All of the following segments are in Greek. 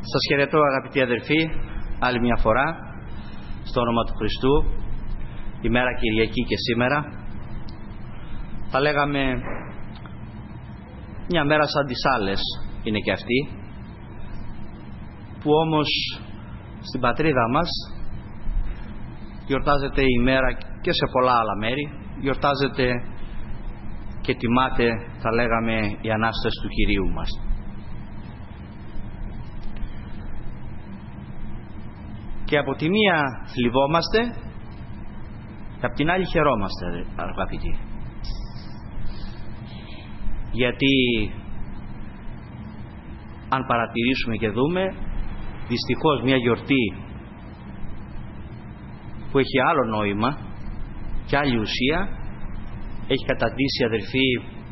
Σας χαιρετώ αγαπητοί αδερφοί, άλλη μια φορά, στο όνομα του Χριστού, ημέρα Κυριακή και σήμερα. Θα λέγαμε μια μέρα σαν τις άλλες είναι και αυτή, που όμως στην πατρίδα μας γιορτάζεται η μέρα και σε πολλά άλλα μέρη, γιορτάζεται και τιμάται, θα λέγαμε, η Ανάσταση του Κυρίου μας. Και από τη μία θλιβόμαστε και από την άλλη χαιρόμαστε, αγαπητοί. Γιατί αν παρατηρήσουμε και δούμε, δυστυχώς μια γιορτή που έχει άλλο νόημα και άλλη ουσία έχει καταντήσει, αδερφοί,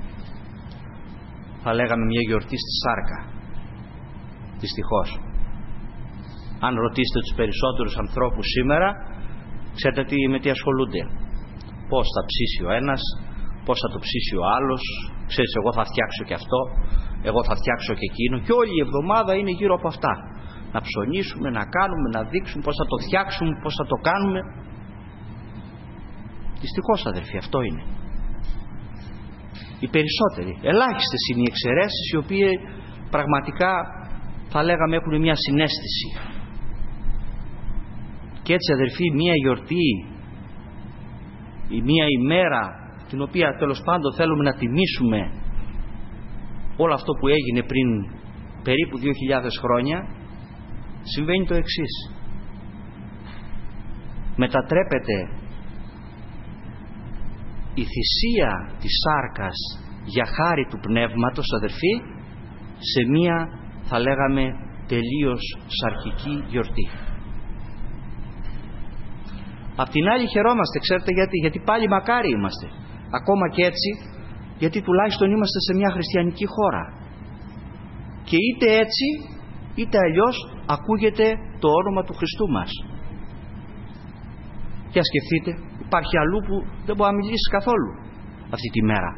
θα λέγαμε μια γιορτή στη σάρκα. Δυστυχώς. Αν ρωτήσετε τους περισσότερους ανθρώπους σήμερα, ξέρετε με τι ασχολούνται. Πώς θα ψήσει ο ένας, πώς θα το ψήσει ο άλλος. Ξέρεις, εγώ θα φτιάξω και αυτό, εγώ θα φτιάξω και εκείνο. Και όλη η εβδομάδα είναι γύρω από αυτά. Να ψωνίσουμε, να κάνουμε, να δείξουμε πώς θα το φτιάξουμε, πώς θα το κάνουμε. Δυστυχώς, αδερφοί, αυτό είναι. Οι περισσότεροι, ελάχιστες είναι οι εξαιρέσεις, οι οποίοι πραγματικά, θα λέγαμε, έχουν μια συναίσθηση. Και έτσι, αδερφοί, μια γιορτή ή μια ημέρα την οποία τέλος πάντων θέλουμε να τιμήσουμε όλο αυτό που έγινε πριν περίπου 2.000 χρόνια, συμβαίνει το εξής. Μετατρέπεται η θυσία της σάρκας για χάρη του Πνεύματος, αδερφοί, σε μια, θα λέγαμε, τελείως σαρκική γιορτή. Απ' την άλλη χαιρόμαστε, ξέρετε γιατί πάλι μακάρι είμαστε. Ακόμα και έτσι, γιατί τουλάχιστον είμαστε σε μια χριστιανική χώρα. Και είτε έτσι, είτε αλλιώς ακούγεται το όνομα του Χριστού μας. Για σκεφτείτε, υπάρχει αλλού που δεν μπορεί να μιλήσει καθόλου αυτή τη μέρα.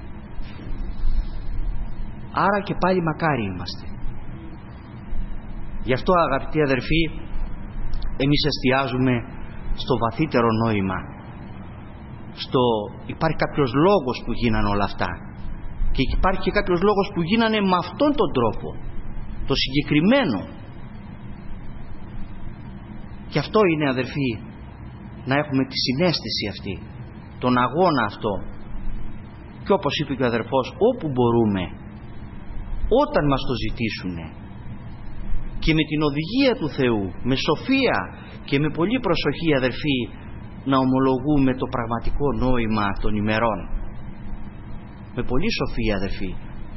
Άρα και πάλι μακάρι είμαστε. Γι' αυτό, αγαπητοί αδερφοί, εμείς εστιάζουμε στο βαθύτερο νόημα. Υπάρχει κάποιος λόγος που γίνανε όλα αυτά. Και υπάρχει και κάποιος λόγος που γίνανε με αυτόν τον τρόπο, το συγκεκριμένο. Και αυτό είναι, αδερφοί, να έχουμε τη συναίσθηση αυτή, τον αγώνα αυτό. Και όπως είπε και ο αδερφός, όπου μπορούμε, όταν μας το ζητήσουνε, και με την οδηγία του Θεού, με σοφία και με πολύ προσοχή, αδερφοί, να ομολογούμε το πραγματικό νόημα των ημερών. Με πολύ σοφία, αδερφοί.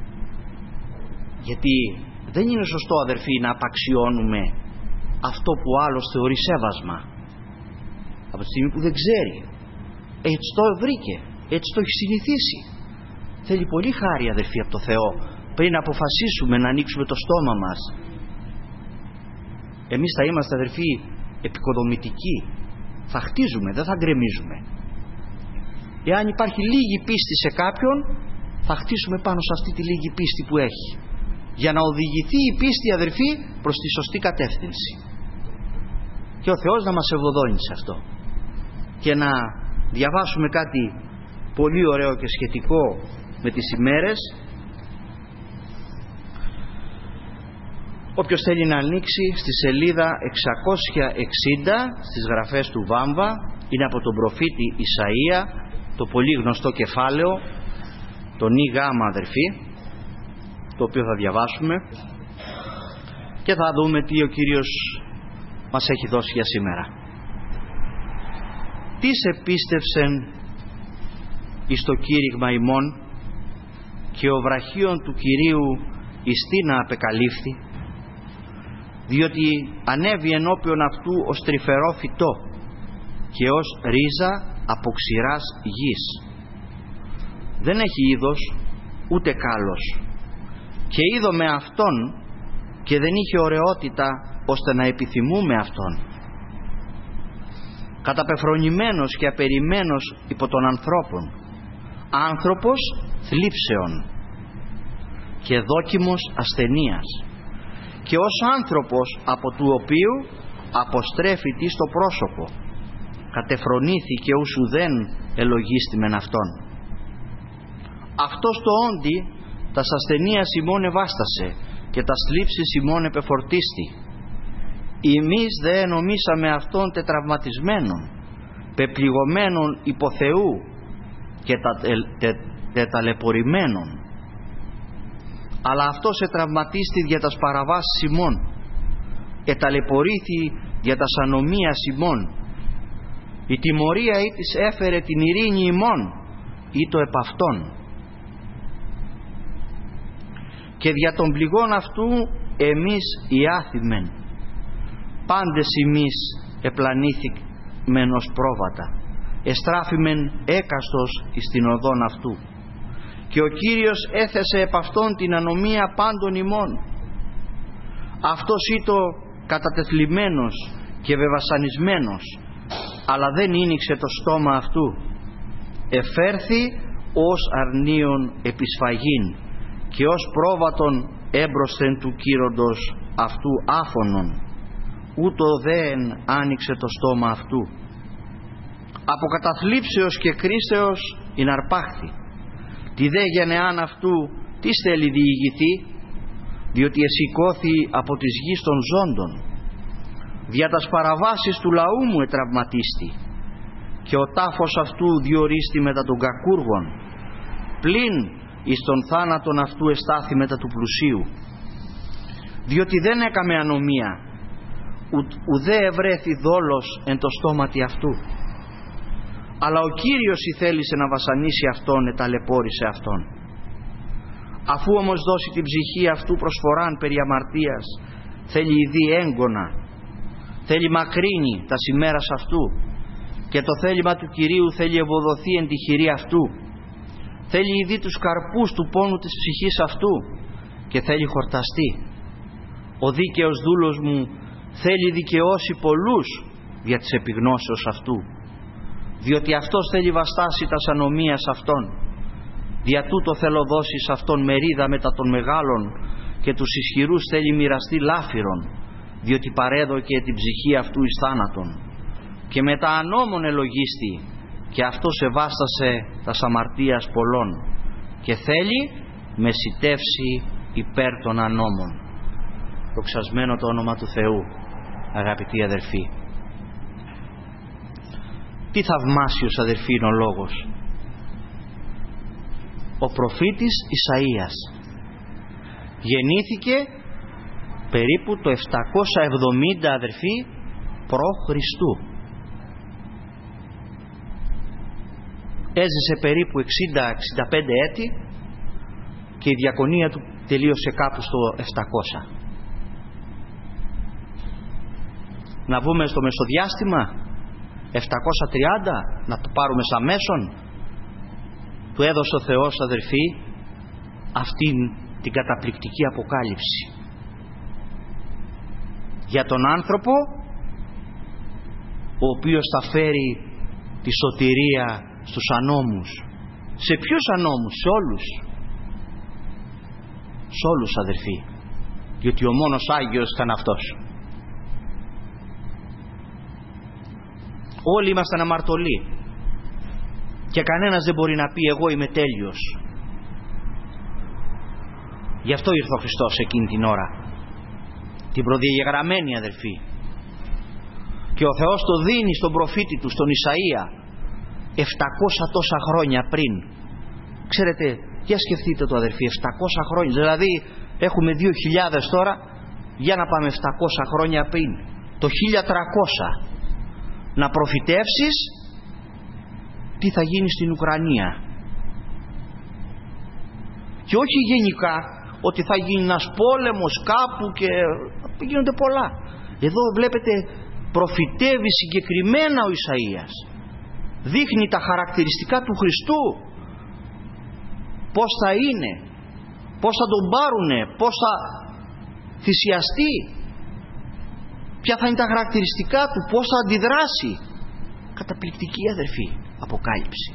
Γιατί δεν είναι σωστό, αδερφοί, να απαξιώνουμε αυτό που άλλος θεωρεί σέβασμα. Από τη στιγμή που δεν ξέρει. Έτσι το βρήκε. Έτσι το έχει συνηθίσει. Θέλει πολύ χάρη, αδερφοί, από το Θεό, πριν αποφασίσουμε να ανοίξουμε το στόμα μας. Εμείς θα είμαστε, αδερφοί, επικοδομητικοί. Θα χτίζουμε, δεν θα γκρεμίζουμε. Εάν υπάρχει λίγη πίστη σε κάποιον, θα χτίσουμε πάνω σε αυτή τη λίγη πίστη που έχει, για να οδηγηθεί η πίστη, αδερφοί, προς τη σωστή κατεύθυνση. Και ο Θεός να μας ευωδώνει σε αυτό. Και να διαβάσουμε κάτι πολύ ωραίο και σχετικό με τις ημέρες. Όποιος θέλει να ανοίξει στη σελίδα 660 στις γραφές του Βάμβα, είναι από τον προφήτη Ισαΐα, το πολύ γνωστό κεφάλαιο, το νη γάμα, αδερφοί, το οποίο θα διαβάσουμε και θα δούμε τι ο Κύριος μας έχει δώσει για σήμερα. Τι σε πίστευσεν εις το κήρυγμα ημών, και ο βραχίων του Κυρίου εις τι να απεκαλύφθη, διότι ανέβη ενώπιον αυτού ως τρυφερό φυτό και ως ρίζα από ξηράς γης. Δεν έχει είδος ούτε κάλος, και είδομαι αυτόν και δεν είχε ωραιότητα ώστε να επιθυμούμε αυτόν. Καταπεφρονημένος και απερημένος υπό των ανθρώπων, άνθρωπος θλίψεων και δόκιμος ασθενείας, και ως άνθρωπος από του οποίου αποστρέφει τι στο πρόσωπο, κατεφρονήθηκε ουσουδέν ελογίστημεν αυτόν. Αυτός το όντι τας ασθενείας ημών ευάστασε και τας θλίψεις ημών επεφορτίστη. Εμείς δε νομίσαμε αυτόν τετραυματισμένον, πεπληγωμένον υπό Θεού και τεταλαιπωρημένον. Αλλά αυτός ετραυματίστη δια τας παραβάσεις ημών, εταλαιπωρήθη δια τας ανομίας ημών. Η τιμωρία ή της έφερε την ειρήνη ημών, ή το επ' αυτόν. Και δια των πληγών αυτού εμείς οι άθιμεν, πάντες εμείς επλανήθημεν ως πρόβατα, εστράφημεν έκαστος εις την οδόν αυτού. Και ο Κύριος έθεσε επ' αυτόν την ανομία πάντων ημών. Αυτός ήτο κατατεθλιμμένος και βεβασανισμένος, αλλά δεν ήνιξε το στόμα αυτού. Εφέρθη ως αρνίον επισφαγήν και ως πρόβατον έμπροσθεν του κύροντος αυτού άφωνον, ούτω δεν άνοιξε το στόμα αυτού. Από καταθλίψεως και κρίσεως ειν αρπάχθη. Τη δε γενεάν αυτού τι θέλει διηγηθεί, διότι εσηκώθη από της γης των ζώντων. Δια τας παραβάσεις του λαού μου ετραυματίστη, και ο τάφος αυτού διορίστη μετά των κακούργων, πλην εις τον θάνατον αυτού εστάθη μετά του πλουσίου. Διότι δεν έκαμε ανομία, ουδέ ευρέθη δόλος εν το στόματι αυτού. Αλλά ο Κύριος η θέλησε να βασανίσει αυτόν, εταλαιπώρησε αυτόν. Αφού όμως δώσει την ψυχή αυτού προσφοράν περί αμαρτίας, θέλει ειδή έγκωνα, θέλει μακρύνει τα ημέρας αυτού, και το θέλημα του Κυρίου θέλει ευοδοθεί εν τη χειρή αυτού. Θέλει ειδή τους καρπούς του πόνου της ψυχής αυτού, και θέλει χορταστεί. Ο δίκαιος δούλος μου θέλει δικαιώσει πολλούς δια της επιγνώσεως αυτού, διότι αυτός θέλει βαστάσει τας ανομίας αυτών. Δια τούτο θέλω δώσει σ' αυτόν μερίδα μετά των μεγάλων, και τους ισχυρούς θέλει μοιραστεί λάφυρον, διότι παρέδωκε την ψυχή αυτού εις θάνατον. Και μετά ανόμων ελογίστη, και αυτός εβάστασε τας αμαρτίας πολλών, και θέλει μεσιτεύσει υπέρ των ανόμων. Δοξασμένο το όνομα του Θεού, αγαπητοί αδερφοί. Τι θαυμάσιος, αδερφοί, είναι ο λόγος. Ο προφήτης Ισαΐας γεννήθηκε περίπου το 770, αδερφοί, π.Χ. Έζησε περίπου 60-65 έτη και η διακονία του τελείωσε κάπου στο 700. Να βγούμε στο μεσοδιάστημα 730, να το πάρουμε σαν μέσον. Του έδωσε ο Θεός, αδερφοί, αυτήν την καταπληκτική αποκάλυψη για τον άνθρωπο, ο οποίος θα φέρει τη σωτηρία στους ανώμους. Σε ποιους ανώμους? Σε όλους. Σε όλους, αδερφοί, διότι ο μόνος Άγιος ήταν αυτός. Όλοι ήμασταν αμαρτωλοί και κανένας δεν μπορεί να πει εγώ είμαι τέλειος. Γι' αυτό ήρθε ο Χριστός εκείνη την ώρα, την προδιαγεγραμμένη, αδερφοί, και ο Θεός το δίνει στον προφήτη του, στον Ισαΐα, 700 τόσα χρόνια πριν. Ξέρετε, για σκεφτείτε το, αδερφοί, 700 χρόνια, δηλαδή έχουμε 2000 τώρα, για να πάμε 700 χρόνια πριν, το 1300, να προφητεύσεις τι θα γίνει στην Ουκρανία. Και όχι γενικά ότι θα γίνει ένας πόλεμος κάπου και γίνονται πολλά. Εδώ βλέπετε προφητεύει συγκεκριμένα ο Ισαΐας. Δείχνει τα χαρακτηριστικά του Χριστού, πώς θα είναι, πώς θα τον πάρουνε, πώς θα θυσιαστεί, ποια θα είναι τα χαρακτηριστικά του, πώς θα αντιδράσει. Καταπληκτική, αδερφή, αποκάλυψη.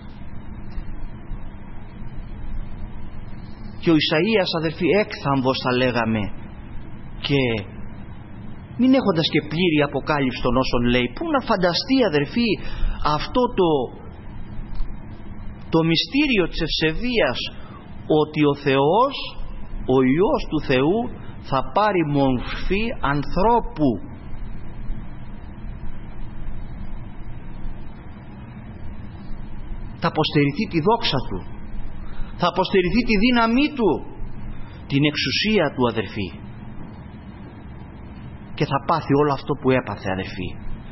Και ο Ισαΐας, αδερφοί, έκθαμβος θα λέγαμε, Και μην έχοντας και πλήρη αποκάλυψη των όσων λέει, πού να φανταστεί αδερφοί αυτό το μυστήριο της ευσεβίας, ότι ο Θεός, ο Υιός του Θεού, θα πάρει μορφή ανθρώπου. Θα αποστερηθεί τη δόξα του, θα αποστερηθεί τη δύναμή του, την εξουσία του αδερφοί, και θα πάθει όλο αυτό που έπαθε αδερφοί.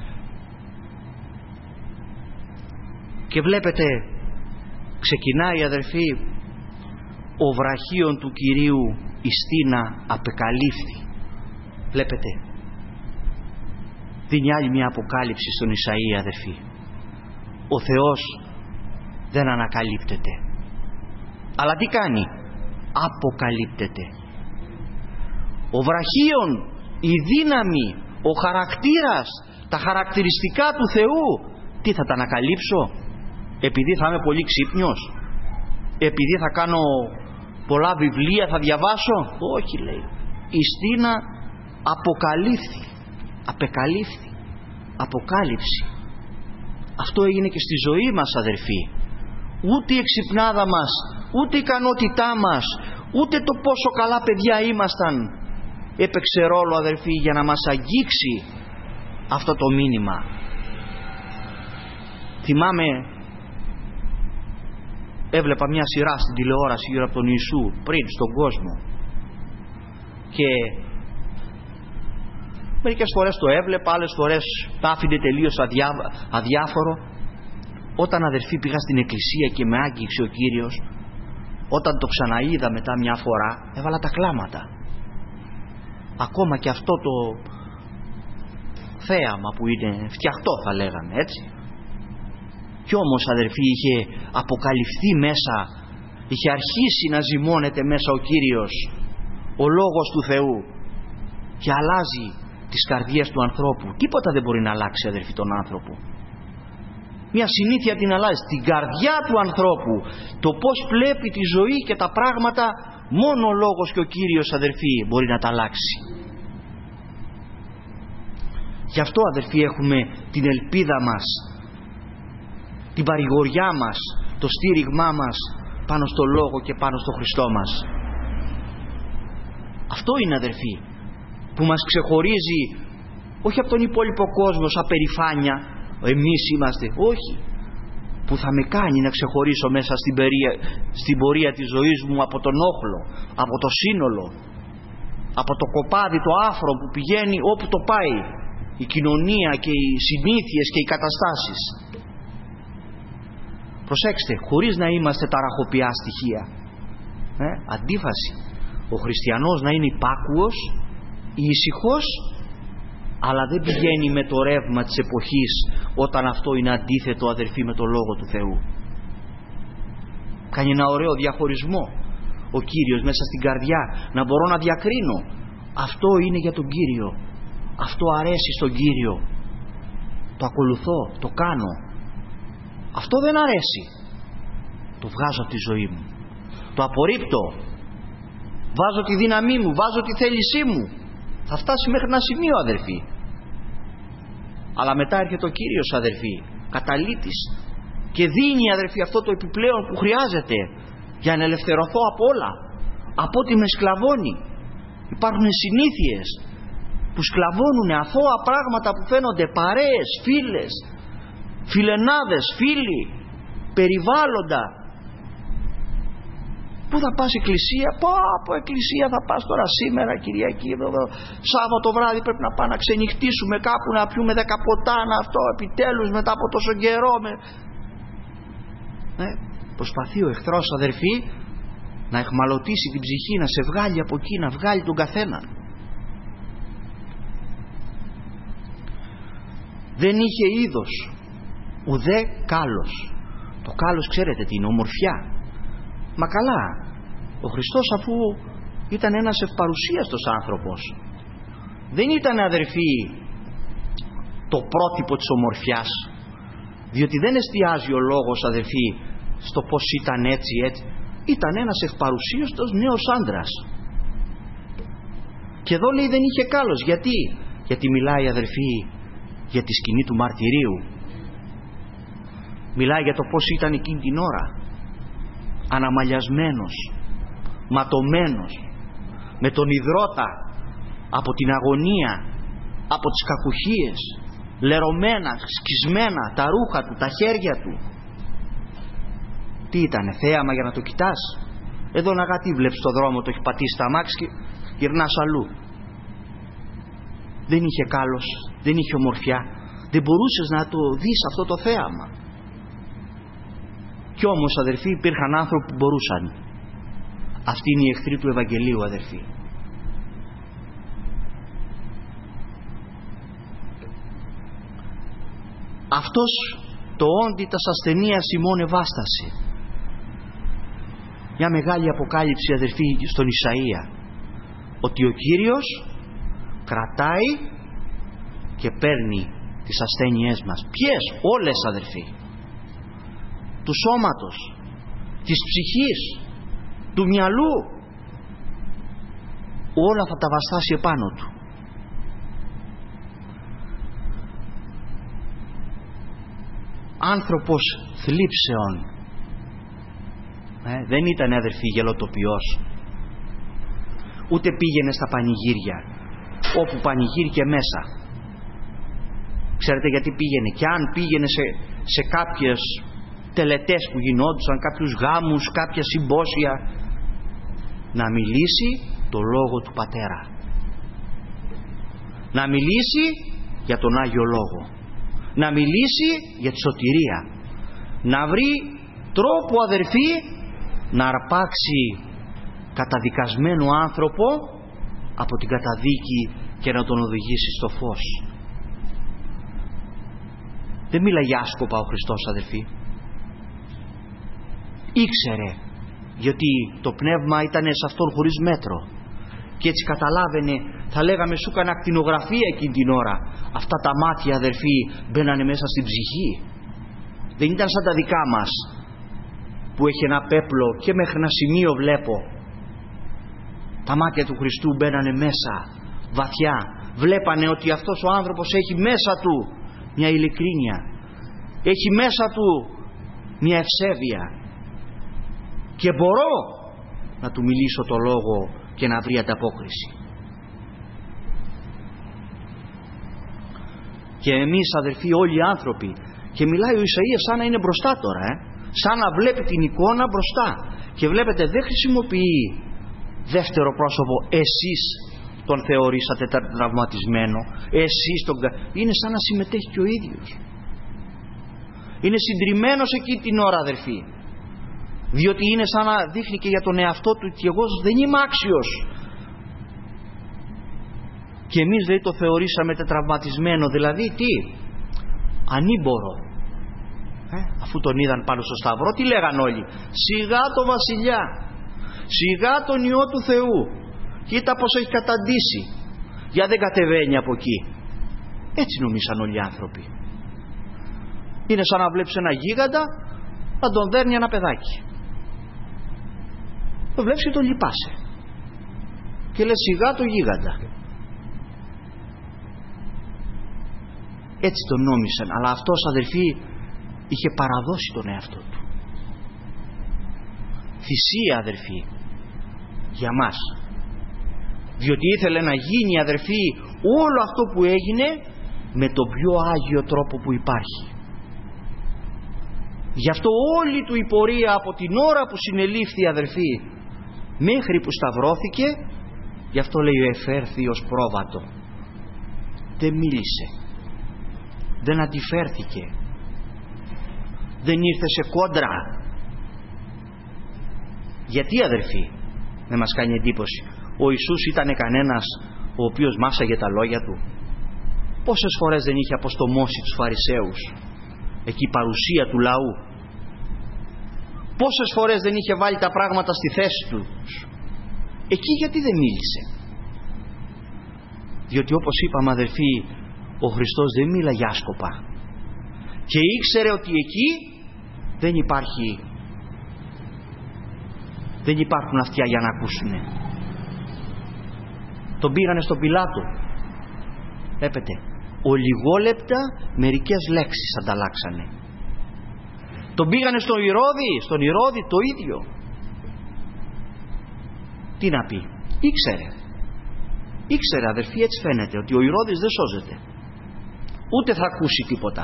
Και βλέπετε, ξεκινάει αδερφοί, ο βραχίων του Κυρίου ιστίνα απεκαλύφθη. Βλέπετε, δίνει άλλη μια αποκάλυψη στον Ισαΐα αδερφοί. Ο Θεός δεν ανακαλύπτεται, αλλά τι κάνει? Αποκαλύπτεται. Ο βραχίων, η δύναμη, ο χαρακτήρας, τα χαρακτηριστικά του Θεού, τι θα τα ανακαλύψω? Επειδή θα είμαι πολύ ξύπνιος? Επειδή θα κάνω πολλά βιβλία, θα διαβάσω? Όχι, λέει. Ιστίνα αποκαλύφθη, απεκαλύφθη, αποκάλυψη. Αυτό έγινε και στη ζωή μας αδερφοί. Ούτε η εξυπνάδα μας, ούτε η ικανότητά μας, ούτε το πόσο καλά παιδιά ήμασταν έπαιξε ρόλο αδερφοί για να μας αγγίξει αυτό το μήνυμα. Θυμάμαι, έβλεπα μια σειρά στην τηλεόραση γύρω από τον Ιησού πριν στον κόσμο, και μερικές φορές το έβλεπα, άλλες φορές τα άφηνε τελείως αδιάφορο. Όταν αδερφοί πήγα στην εκκλησία και με άγγιξε ο Κύριος, όταν το ξαναείδα μετά μια φορά, έβαλα τα κλάματα. Ακόμα και αυτό το θέαμα που είναι φτιαχτό θα λέγαμε, έτσι. Κι όμως αδερφοί είχε αποκαλυφθεί μέσα, είχε αρχίσει να ζυμώνεται μέσα ο Κύριος, ο Λόγος του Θεού, και αλλάζει τις καρδιές του ανθρώπου. Τίποτα δεν μπορεί να αλλάξει αδερφοί τον άνθρωπο. Μια συνήθεια την αλλάζει, την καρδιά του ανθρώπου, το πως βλέπει τη ζωή και τα πράγματα, μόνο ο Λόγος και ο Κύριος αδερφοί μπορεί να τα αλλάξει. Γι' αυτό αδερφοί έχουμε την ελπίδα μας, την παρηγοριά μας, το στήριγμά μας πάνω στο Λόγο και πάνω στο Χριστό μας. Αυτό είναι αδερφοί που μας ξεχωρίζει όχι από τον υπόλοιπο κόσμο σαν περηφάνεια, εμείς είμαστε, όχι, που θα με κάνει να ξεχωρίσω μέσα στην πορεία της ζωής μου από τον όχλο, από το σύνολο, από το κοπάδι, το άφρο που πηγαίνει όπου το πάει η κοινωνία και οι συνήθειες και οι καταστάσεις. Προσέξτε, χωρίς να είμαστε ταραχοποιά στοιχεία, αντίφαση, ο χριστιανός να είναι υπάκουος, ήσυχος, αλλά δεν πηγαίνει με το ρεύμα της εποχής όταν αυτό είναι αντίθετο αδερφοί με το Λόγο του Θεού. Κάνει ένα ωραίο διαχωρισμό ο Κύριος μέσα στην καρδιά, να μπορώ να διακρίνω, αυτό είναι για τον Κύριο, αυτό αρέσει στον Κύριο, το ακολουθώ, το κάνω. Αυτό δεν αρέσει, το βγάζω από τη ζωή μου, το απορρίπτω, βάζω τη δύναμή μου, βάζω τη θέλησή μου. Θα φτάσει μέχρι ένα σημείο αδερφοί, αλλά μετά έρχεται ο Κύριος αδερφοί, καταλύτης, και δίνει αδερφοί αυτό το επιπλέον που χρειάζεται για να ελευθερωθώ από όλα, από ό,τι με σκλαβώνει. Υπάρχουν συνήθειες που σκλαβώνουν, αθώα πράγματα που φαίνονται, παρέες, φίλες, φιλενάδες, φίλοι, περιβάλλοντα. Πού θα πας εκκλησία? Από εκκλησία θα πας τώρα σήμερα Κυριακή, Σάββατο βράδυ πρέπει να πάμε να ξενυχτήσουμε κάπου, να πιούμε 10 ποτά, να αυτό επιτέλους μετά από τόσο καιρό. Προσπαθεί ο εχθρός αδερφοί να εχμαλωτήσει την ψυχή, να σε βγάλει από εκεί, να βγάλει τον καθένα. Δεν είχε είδος ουδέ κάλος. Το κάλος ξέρετε τι είναι, ομορφιά. Μα καλά, ο Χριστός αφού ήταν ένας ευπαρουσίαστος άνθρωπος, δεν ήταν αδερφοί το πρότυπο της ομορφιάς, διότι δεν εστιάζει ο λόγος αδερφοί στο πως ήταν έτσι, ήταν ένας ευπαρουσίαστος νέος άντρας, Και εδώ λέει δεν είχε κάλος. Γιατί? Γιατί μιλάει, αδερφοί, για τη σκηνή του μαρτυρίου. Μιλάει για το πώς ήταν εκείνη την ώρα, αναμαλιασμένος, ματωμένος, με τον υδρότα από την αγωνία, από τις κακουχίες, λερωμένα, σκισμένα τα ρούχα του, τα χέρια του. Τι ήτανε, θέαμα για να το κοιτάς? Εδώ να τι βλέπεις στον δρόμο, το έχει πατήσει τα αμάξι και γυρνάς αλλού. Δεν είχε κάλος, δεν είχε ομορφιά, δεν μπορούσες να το δεις αυτό το θέαμα. Κι όμως, αδερφοί, υπήρχαν άνθρωποι που μπορούσαν. Αυτοί είναι οι εχθροί του Ευαγγελίου, αδερφοί. Αυτός το όντι τας ασθενείας ημών ευάσταση. Μια μεγάλη αποκάλυψη, αδερφοί, στον Ισαΐα, ότι ο Κύριος κρατάει και παίρνει τις ασθένειές μας. Ποιες? Όλες, αδερφοί. Του σώματος, της ψυχής, του μυαλού, όλα θα τα βαστάσει επάνω του. Άνθρωπος θλίψεων, δεν ήταν, αδερφοί, γελοτοποιός, ούτε πήγαινε στα πανηγύρια, όπου πανηγύρικε μέσα. Ξέρετε γιατί πήγαινε? Και αν πήγαινε σε κάποιες τελετές που γινόντουσαν, κάποιους γάμους, κάποια συμπόσια, να μιλήσει το λόγο του Πατέρα, να μιλήσει για τον Άγιο Λόγο, να μιλήσει για τη σωτηρία, να βρει τρόπο, αδερφοί, να αρπάξει καταδικασμένο άνθρωπο από την καταδίκη και να τον οδηγήσει στο φως. Δεν μίλαγε άσκοπα ο Χριστός, αδερφοί. Ήξερε, γιατί το πνεύμα ήταν σε αυτόν χωρίς μέτρο, και έτσι καταλάβαινε, θα λέγαμε, σου έκανα ακτινογραφία εκείνη την ώρα. Αυτά τα μάτια, αδερφοί, μπαίνανε μέσα στην ψυχή. Δεν ήταν σαν τα δικά μας που έχει ένα πέπλο και μέχρι ένα σημείο βλέπω. Τα μάτια του Χριστού μπαίνανε μέσα βαθιά, βλέπανε ότι αυτός ο άνθρωπος έχει μέσα του μια ειλικρίνεια, έχει μέσα του μια ευσέβεια, και μπορώ να του μιλήσω το λόγο και να βρει ανταπόκριση. Και εμείς, αδερφοί, όλοι οι άνθρωποι, και μιλάει ο Ισαΐας σαν να είναι μπροστά τώρα, σαν να βλέπει την εικόνα μπροστά, και βλέπετε δεν χρησιμοποιεί δεύτερο πρόσωπο, εσείς τον θεωρήσατε τραυματισμένο, εσείς τον... είναι σαν να συμμετέχει και ο ίδιος. Είναι συντριμμένος εκεί την ώρα, αδερφοί, διότι είναι σαν να δείχνει και για τον εαυτό του ότι εγώ δεν είμαι άξιος. Και εμείς δηλαδή το θεωρήσαμε τετραυματισμένο, δηλαδή τι? Ανήμπορο. Αφού τον είδαν πάνω στο σταυρό, τι λέγαν όλοι? Σιγά το βασιλιά, σιγά τον Υιό του Θεού, κοίτα πως έχει καταντήσει, για δεν κατεβαίνει από εκεί. Έτσι νομίσαν όλοι οι άνθρωποι. Είναι σαν να βλέπεις ένα γίγαντα να τον δέρνει ένα παιδάκι. Το βλέπεις και το λυπάσαι και λες σιγά το γίγαντα. Έτσι τον νόμισαν. Αλλά αυτός, αδερφοί, είχε παραδώσει τον εαυτό του. Θυσία, αδερφοί, για μας, διότι ήθελε να γίνει, αδερφοί, όλο αυτό που έγινε με τον πιο άγιο τρόπο που υπάρχει. Γι' αυτό όλη του η πορεία από την ώρα που συνελήφθη, αδερφοί, μέχρι που σταυρώθηκε, γι' αυτό λέει εφέρθη ως πρόβατο. Δεν μίλησε, δεν αντιφέρθηκε, δεν ήρθε σε κόντρα. Γιατί, αδερφοί, δεν μας κάνει εντύπωση? Ο Ιησούς ήταν κανένας ο οποίος μάσαγε τα λόγια του? Πόσες φορές δεν είχε αποστομώσει τους Φαρισαίους, εκεί η παρουσία του λαού? Πόσες φορές δεν είχε βάλει τα πράγματα στη θέση τους? Εκεί γιατί δεν μίλησε? Διότι όπως είπαμε, αδερφοί, ο Χριστός δεν μίλαγε άσκοπα, και ήξερε ότι εκεί δεν υπάρχουν αυτιά για να ακούσουνε. Τον πήγανε στον Πιλάτο. Βλέπετε, ολιγόλεπτα μερικές λέξεις ανταλλάξανε. Τον πήγανε στον Ηρώδη το ίδιο. Τι να πει, ήξερε αδερφοί, έτσι φαίνεται, ότι ο Ηρώδης δεν σώζεται, ούτε θα ακούσει τίποτα.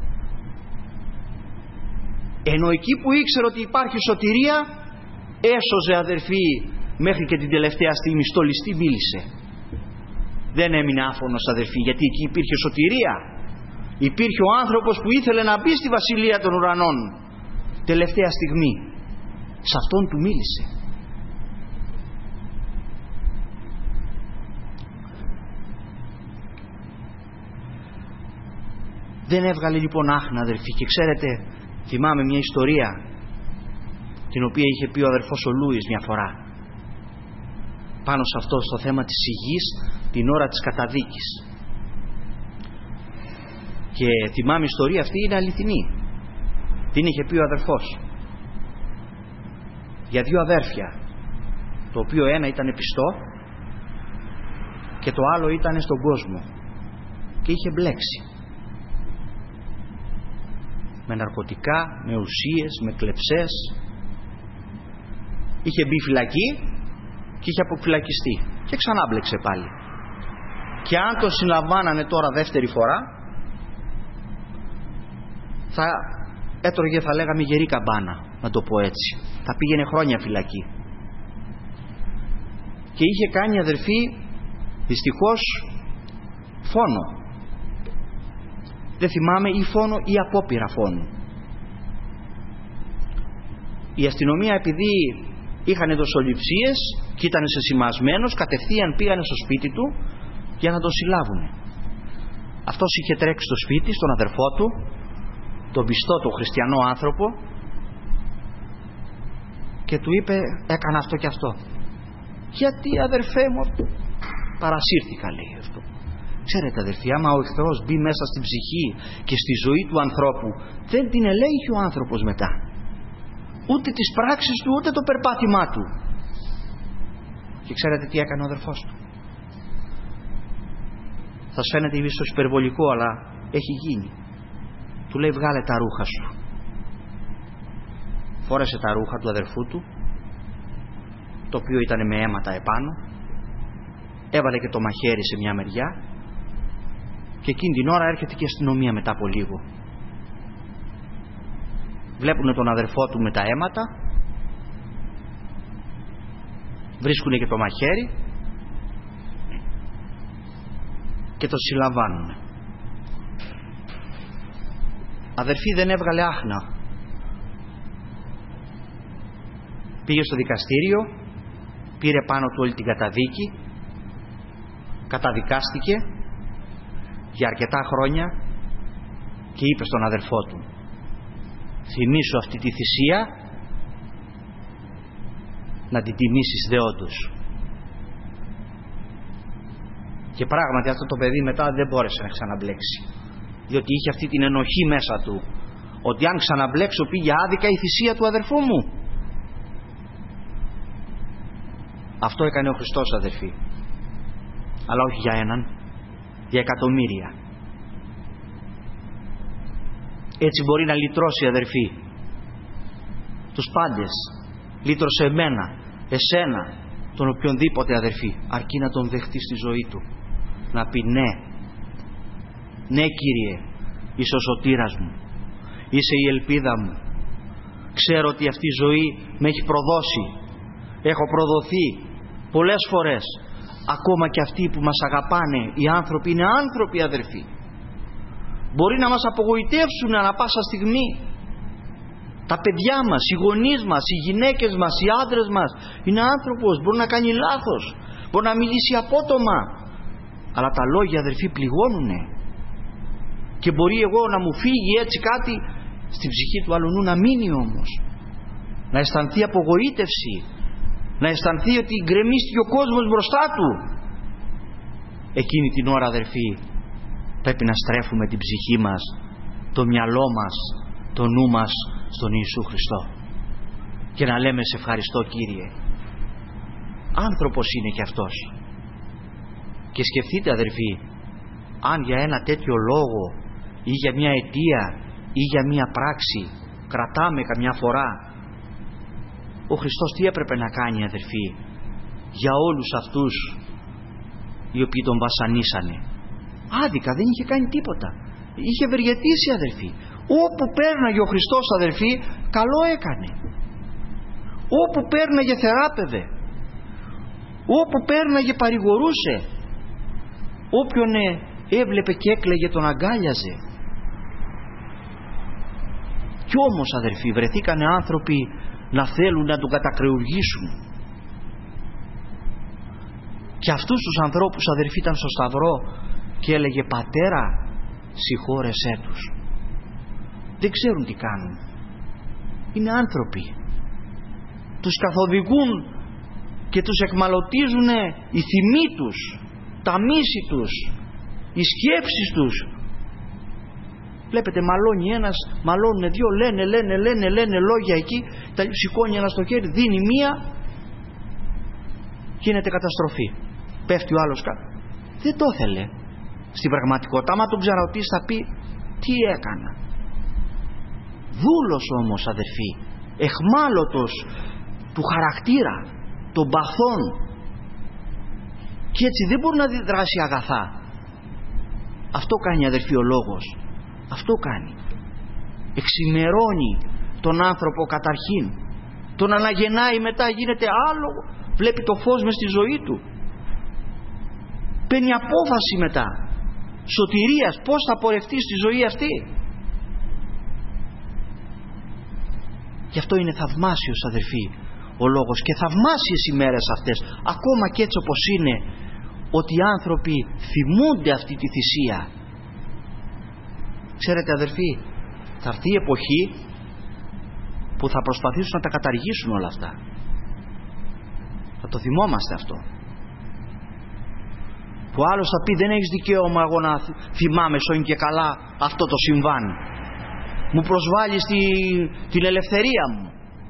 Ενώ εκεί που ήξερε ότι υπάρχει σωτηρία, έσωζε αδερφοί μέχρι και την τελευταία στιγμή. Στο ληστή μίλησε, δεν έμεινε άφωνος αδερφοί, γιατί εκεί υπήρχε σωτηρία. Υπήρχε ο άνθρωπος που ήθελε να μπει στη βασιλεία των ουρανών. Τελευταία στιγμή σε αυτόν του μίλησε. Δεν έβγαλε λοιπόν άχνα αδερφοί. Και ξέρετε, θυμάμαι μια ιστορία την οποία είχε πει ο αδερφός ο Λούις μια φορά πάνω σε αυτό, στο θέμα της σιγής την ώρα της καταδίκης. Και θυμάμαι η ιστορία αυτή είναι αληθινή. Την είχε πει ο αδερφός για δύο αδέρφια, το οποίο ένα ήταν πιστό και το άλλο ήταν στον κόσμο και είχε μπλέξει με ναρκωτικά, με ουσίες, με κλεψές. Είχε μπει φυλακή και είχε αποφυλακιστεί και ξανά μπλέξε πάλι. Και αν τον συλλαμβάνανε τώρα δεύτερη φορά, θα έτρωγε, θα λέγαμε, γερή καμπάνα, να το πω έτσι. Θα πήγαινε χρόνια φυλακή. Και είχε κάνει αδερφοί δυστυχώς φόνο. Δεν θυμάμαι, ή φόνο ή απόπειρα φόνου. Η αστυνομία, επειδή είχαν δοσοληψίες και ήταν σεσημασμένος, κατευθείαν πήγανε στο σπίτι του για να τον συλλάβουν. Αυτός είχε τρέξει στο σπίτι, στον αδερφό του, τον πιστό, τον χριστιανό άνθρωπο, και του είπε, έκανα αυτό και αυτό. Γιατί αδερφέ μου? Παρασύρθηκα, λέει αυτό. Ξέρετε αδερφοί, άμα ο εχθρός μπει μέσα στην ψυχή και στη ζωή του ανθρώπου, δεν την ελέγχει ο άνθρωπος μετά, ούτε τις πράξεις του, ούτε το περπάτημά του. Και ξέρετε τι έκανε ο αδερφός του? Θα σας φαίνεται ίσως υπερβολικό, αλλά έχει γίνει. Του λέει, βγάλε τα ρούχα σου. Φόρεσε τα ρούχα του αδερφού του, το οποίο ήταν με αίματα επάνω, έβαλε και το μαχαίρι σε μια μεριά, και εκείνη την ώρα έρχεται και η αστυνομία μετά από λίγο. Βλέπουν τον αδερφό του με τα αίματα, βρίσκουν και το μαχαίρι και το συλλαμβάνουν. Αδερφή, δεν έβγαλε άχνα. Πήγε στο δικαστήριο, πήρε πάνω του όλη την καταδίκη, καταδικάστηκε για αρκετά χρόνια και είπε στον αδερφό του, θυμήσου αυτή τη θυσία να την τιμήσεις δεόντως. Και πράγματι αυτό το παιδί μετά δεν μπόρεσε να ξαναμπλέξει, διότι είχε αυτή την ενοχή μέσα του, ότι αν ξαναμπλέξω πήγε άδικα η θυσία του αδερφού μου. Αυτό έκανε ο Χριστός αδερφοί, αλλά όχι για έναν, για εκατομμύρια. Έτσι μπορεί να λυτρώσει αδερφοί τους πάντες. Λύτρωσε εμένα, εσένα, τον οποιονδήποτε αδερφοί, αρκεί να τον δεχτεί στη ζωή του, να πει ναι, ναι Κύριε, είσαι ο σωτήρας μου, είσαι η ελπίδα μου, ξέρω ότι αυτή η ζωή με έχει προδώσει, έχω προδοθεί πολλές φορές. Ακόμα και αυτοί που μας αγαπάνε, οι άνθρωποι είναι άνθρωποι αδερφοί, μπορεί να μας απογοητεύσουν ανά πάσα στιγμή. Τα παιδιά μας, οι γονείς μας, οι γυναίκες μας, οι άντρες μας, είναι άνθρωπος, μπορεί να κάνει λάθος, μπορεί να μιλήσει απότομα, αλλά τα λόγια αδερφοί πληγώνουνε. Και μπορεί εγώ να μου φύγει έτσι κάτι στην ψυχή του αλλονού, να μείνει όμως, να αισθανθεί απογοήτευση, να αισθανθεί ότι γκρεμίστηκε ο κόσμος μπροστά του. Εκείνη την ώρα αδερφοί πρέπει να στρέφουμε την ψυχή μας, το μυαλό μας, το νου μας στον Ιησού Χριστό και να λέμε σε ευχαριστώ Κύριε. Άνθρωπος είναι και αυτός, Και σκεφτείτε αδερφοί, αν για ένα τέτοιο λόγο ή για μια αιτία ή για μια πράξη κρατάμε καμιά φορά, ο Χριστός τι έπρεπε να κάνει αδερφοί για όλους αυτούς οι οποίοι τον βασανίσανε? Άδικα, δεν είχε κάνει τίποτα, είχε ευεργετήσει αδερφοί. Όπου πέρναγε ο Χριστός αδερφοί, καλό έκανε. Όπου πέρναγε θεράπευε, όπου πέρναγε παρηγορούσε, όποιον έβλεπε και έκλαιγε τον αγκάλιαζε. Κι όμως αδερφοί βρεθήκανε άνθρωποι να θέλουν να τον κατακρεουργήσουν. Και αυτούς τους ανθρώπους αδερφοί ήταν στο σταυρό και έλεγε Πατέρα συγχώρεσέ τους. Δεν ξέρουν τι κάνουν, είναι άνθρωποι. Τους καθοδηγούν και τους εκμαλωτίζουν οι θυμοί τους, τα μίση τους, οι σκέψεις τους. Βλέπετε, μαλώνει ένας, μαλώνουν δύο, λένε λόγια εκεί, σηκώνει ένα στο χέρι, δίνει μία, γίνεται καταστροφή. Πέφτει ο άλλος κάτω. Δεν το ήθελε στην πραγματικότητα. Άμα τον ξαναρωτήσει θα πει τι έκανα. Δούλος όμως αδερφοί, εχμάλωτος του χαρακτήρα, των παθών, και έτσι δεν μπορεί να δράσει αγαθά. Αυτό κάνει αδερφοί ο λόγος, αυτό κάνει. Εξημερώνει τον άνθρωπο καταρχήν, τον αναγεννάει, μετά γίνεται άλλο, βλέπει το φως μες στη ζωή του, παίρνει απόφαση μετά σωτηρίας, πώς θα πορευτεί στη ζωή αυτή. Γι' αυτό είναι θαυμάσιος αδερφοί ο λόγος και θαυμάσιες οι μέρες αυτές, ακόμα και έτσι όπως είναι, ότι οι άνθρωποι θυμούνται αυτή τη θυσία. Ξέρετε αδερφοί, θα έρθει η εποχή που θα προσπαθήσουν να τα καταργήσουν όλα αυτά. Θα το θυμόμαστε αυτό. Που άλλος θα πει δεν έχεις δικαίωμα εγώ να θυμάμαι σώνει και καλά αυτό το συμβάν. Μου προσβάλλεις την ελευθερία μου.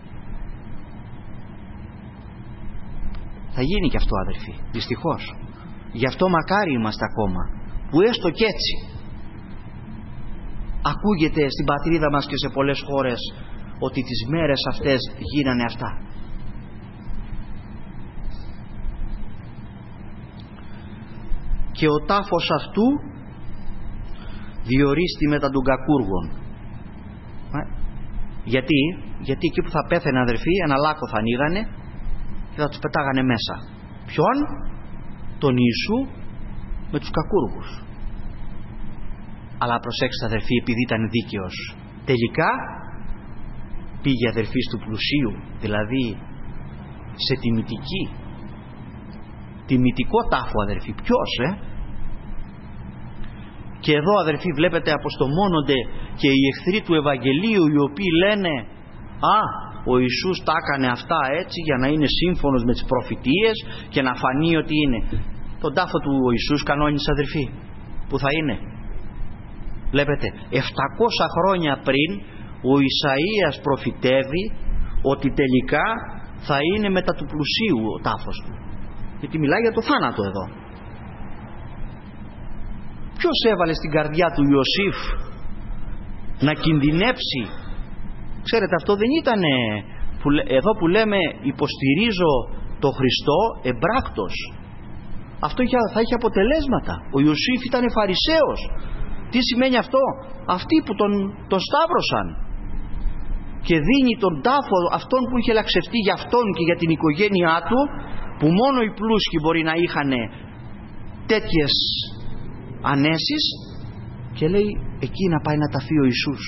Θα γίνει και αυτό αδερφοί, δυστυχώς. Γι' αυτό μακάρι είμαστε ακόμα, που έστω κι έτσι ακούγεται στην πατρίδα μας και σε πολλές χώρες ότι τις μέρες αυτές γίνανε αυτά. Και ο τάφος αυτού διορίστη μετά των κακούργων. Γιατί εκεί που θα πέθαινε αδερφοί, ένα λάκκο θα ανοίγανε και θα τους πετάγανε μέσα. Ποιον? Τον Ιησού με τους κακούργους. Αλλά προσέξτε αδερφοί, επειδή ήταν δίκαιος, τελικά πήγε αδερφοί του πλουσίου, δηλαδή σε τιμητικό τάφο αδερφοί. Ποιος Και εδώ αδερφοί βλέπετε αποστομώνονται και οι εχθροί του Ευαγγελίου, οι οποίοι λένε ο Ιησούς τα έκανε αυτά έτσι για να είναι σύμφωνος με τις προφητείες και να φανεί ότι είναι. Τον τάφο του ο Ιησούς κανόνισε αδερφοί, που θα είναι. Βλέπετε, 700 χρόνια πριν ο Ισαΐας προφητεύει ότι τελικά θα είναι μετά του πλουσίου ο τάφος του, γιατί μιλάει για το θάνατο εδώ. Ποιος έβαλε στην καρδιά του Ιωσήφ να κινδυνεύσει? Ξέρετε, αυτό δεν ήταν εδώ που λέμε υποστηρίζω το Χριστό εμπράκτος. Αυτό θα είχε αποτελέσματα. Ο Ιωσήφ ήταν φαρισαίος. Τι σημαίνει αυτό? Αυτοί που τον σταύρωσαν και δίνει τον τάφο αυτόν που είχε λαξευτεί για αυτόν και για την οικογένειά του, που μόνο οι πλούσιοι μπορεί να είχαν τέτοιες ανέσεις, και λέει εκεί να πάει να ταφεί ο Ιησούς.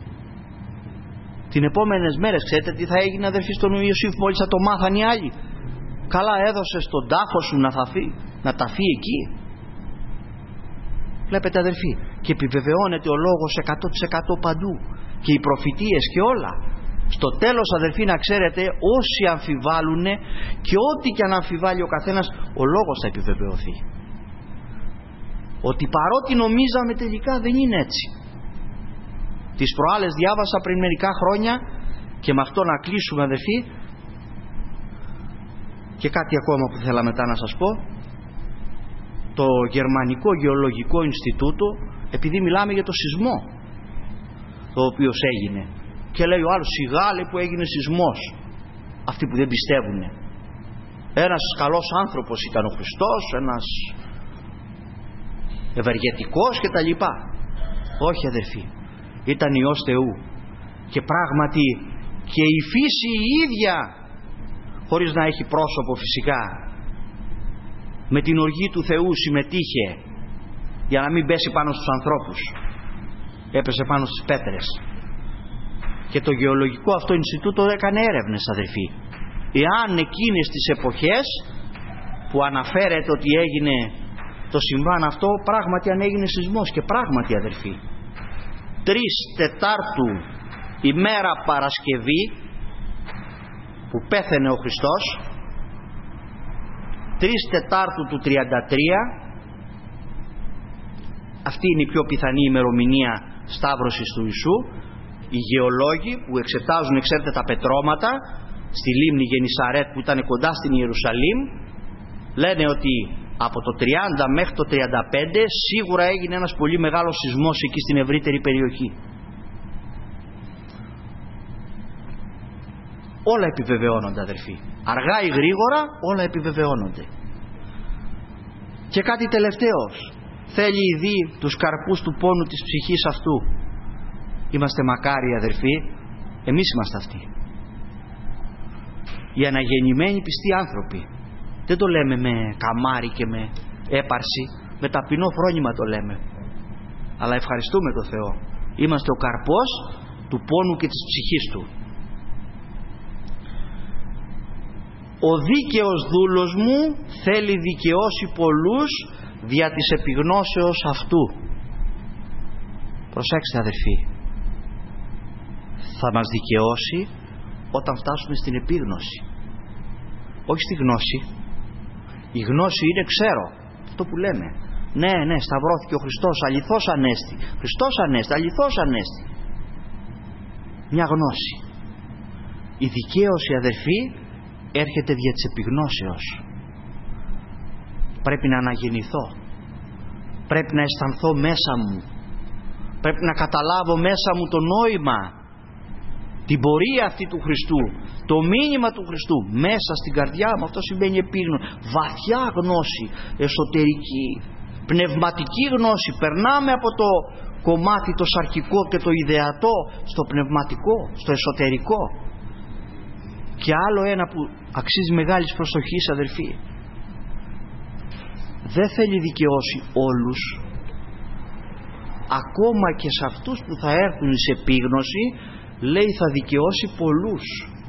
Την επόμενες μέρες ξέρετε τι θα έγινε αδερφοί στον Ιωσήφ μόλις θα το μάθαν οι άλλοι? Καλά έδωσες τον τάφο σου να ταφεί εκεί. Βλέπετε αδερφοί, και επιβεβαιώνεται ο λόγος 100% παντού και οι προφητείες και όλα. Στο τέλος αδερφοί να ξέρετε, όσοι αμφιβάλλουν και ό,τι και αν αμφιβάλλει ο καθένας, ο λόγος θα επιβεβαιωθεί. Ότι παρότι νομίζαμε τελικά δεν είναι έτσι. Τις προάλλες διάβασα πριν μερικά χρόνια, και με αυτό να κλείσουμε αδερφοί, και κάτι ακόμα που θέλα μετά να σας πω. το Γερμανικό Γεωλογικό Ινστιτούτο, επειδή μιλάμε για το σεισμό το οποίο έγινε, και λέει ο άλλος, σιγά λέει που έγινε σεισμός. Αυτοί που δεν πιστεύουν, ένας καλός άνθρωπος ήταν ο Χριστός, ένας ευεργετικός και τα λοιπά. Όχι αδερφοί, ήταν Υιός Θεού, και πράγματι και η φύση η ίδια, χωρίς να έχει πρόσωπο φυσικά, με την οργή του Θεού συμμετείχε για να μην πέσει πάνω στους ανθρώπους, έπεσε πάνω στις πέτρες. Και το Γεωλογικό αυτό Ινστιτούτο έκανε έρευνες αδερφοί, εάν εκείνες τις εποχές που αναφέρεται ότι έγινε το συμβάν αυτό, πράγματι αν έγινε σεισμός. Και πράγματι αδερφοί, 3 Τετάρτου ημέρα Παρασκευή που πέθανε ο Χριστός, 3 Τετάρτου του 33, αυτή είναι η πιο πιθανή ημερομηνία σταύρωσης του Ιησού. Οι γεωλόγοι που εξετάζουν, ξέρετε, τα πετρώματα στη λίμνη Γενισαρέτ που ήταν κοντά στην Ιερουσαλήμ, λένε ότι από το 30 μέχρι το 35 σίγουρα έγινε ένας πολύ μεγάλος σεισμός εκεί στην ευρύτερη περιοχή. Όλα επιβεβαιώνονται αδερφοί, αργά ή γρήγορα όλα επιβεβαιώνονται. Και κάτι τελευταίο, θέλει δει τους καρπούς του πόνου της ψυχής αυτού. Είμαστε μακάριοι αδερφοί, εμείς είμαστε αυτοί, οι αναγεννημένοι πιστοί άνθρωποι. Δεν το λέμε με καμάρι και με έπαρση, με ταπεινό φρόνημα το λέμε, αλλά ευχαριστούμε τον Θεό, είμαστε ο καρπός του πόνου και της ψυχής του. Ο δίκαιος δούλος μου θέλει δικαιώσει πολλούς δια της επιγνώσεως αυτού. Προσέξτε αδερφοί, θα μας δικαιώσει όταν φτάσουμε στην επίγνωση, όχι στη γνώση. Η γνώση είναι ξέρω, αυτό που λέμε, ναι σταυρώθηκε ο Χριστός, αληθώς ανέστη, Χριστός ανέστη, αληθώς ανέστη. Μια γνώση. Η δικαίωση αδερφοί έρχεται δια της επιγνώσεως. Πρέπει να αναγεννηθώ, πρέπει να αισθανθώ μέσα μου, πρέπει να καταλάβω μέσα μου το νόημα, την πορεία αυτή του Χριστού, το μήνυμα του Χριστού μέσα στην καρδιά μου. Αυτό σημαίνει επίγνωση, βαθιά γνώση, εσωτερική, πνευματική γνώση. Περνάμε από το κομμάτι το σαρκικό και το ιδεατό στο πνευματικό, στο εσωτερικό. Και άλλο ένα που αξίζει μεγάλης προσοχής αδελφοί, δεν θέλει δικαιώσει όλους, ακόμα και σε αυτούς που θα έρθουν σε επίγνωση λέει θα δικαιώσει πολλούς.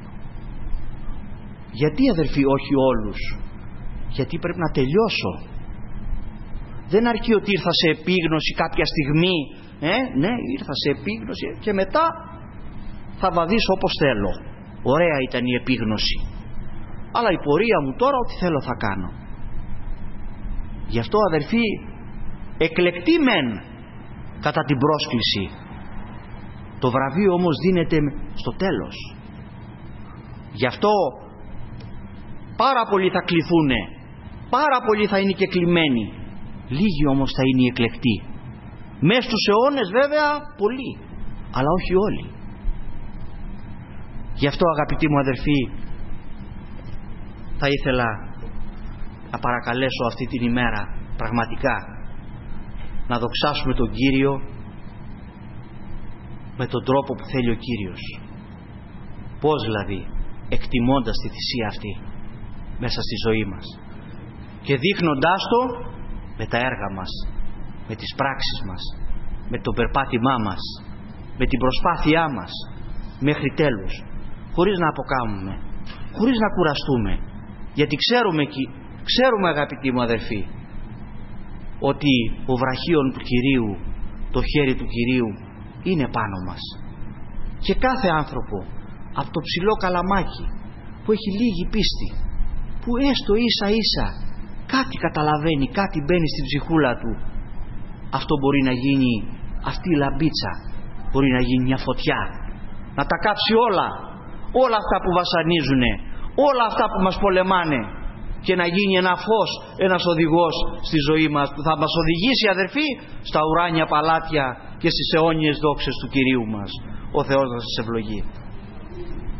Γιατί αδελφοί όχι όλους? Γιατί πρέπει να τελειώσω. Δεν αρκεί ότι ήρθα σε επίγνωση κάποια στιγμή, ναι ήρθα σε επίγνωση και μετά θα βαδίσω όπως θέλω. Ωραία ήταν η επίγνωση, αλλά η πορεία μου τώρα ό,τι θέλω θα κάνω. Γι' αυτό αδελφοί, εκλεκτοί μεν κατά την πρόσκληση, το βραβείο όμως δίνεται στο τέλος. Γι' αυτό πάρα πολλοί θα κληθούνε, πάρα πολλοί θα είναι και κλειμένοι, λίγοι όμως θα είναι οι εκλεκτοί. Μες στους αιώνες βέβαια πολλοί, αλλά όχι όλοι. Γι' αυτό αγαπητοί μου αδερφοί, θα ήθελα να παρακαλέσω αυτή την ημέρα πραγματικά να δοξάσουμε τον Κύριο με τον τρόπο που θέλει ο Κύριος. Πώς δηλαδή? Εκτιμώντας τη θυσία αυτή μέσα στη ζωή μας και δείχνοντάς το με τα έργα μας, με τις πράξεις μας, με το περπάτημά μας, με την προσπάθειά μας μέχρι τέλους, χωρίς να αποκάμουμε, χωρίς να κουραστούμε, γιατί ξέρουμε αγαπητοί μου αδερφοί ότι ο βραχίον του Κυρίου, το χέρι του Κυρίου είναι πάνω μας. Και κάθε άνθρωπο από το ψηλό καλαμάκι που έχει λίγη πίστη, που έστω ίσα ίσα κάτι καταλαβαίνει, κάτι μπαίνει στην ψυχούλα του, αυτό μπορεί να γίνει, αυτή η λαμπίτσα μπορεί να γίνει μια φωτιά, να τα κάψει όλα αυτά που βασανίζουνε, όλα αυτά που μας πολεμάνε, και να γίνει ένα φως, ένας οδηγός στη ζωή μας, που θα μας οδηγήσει, αδερφοί, στα ουράνια παλάτια και στις αιώνιες δόξες του Κυρίου μας. Ο Θεός να σας ευλογεί.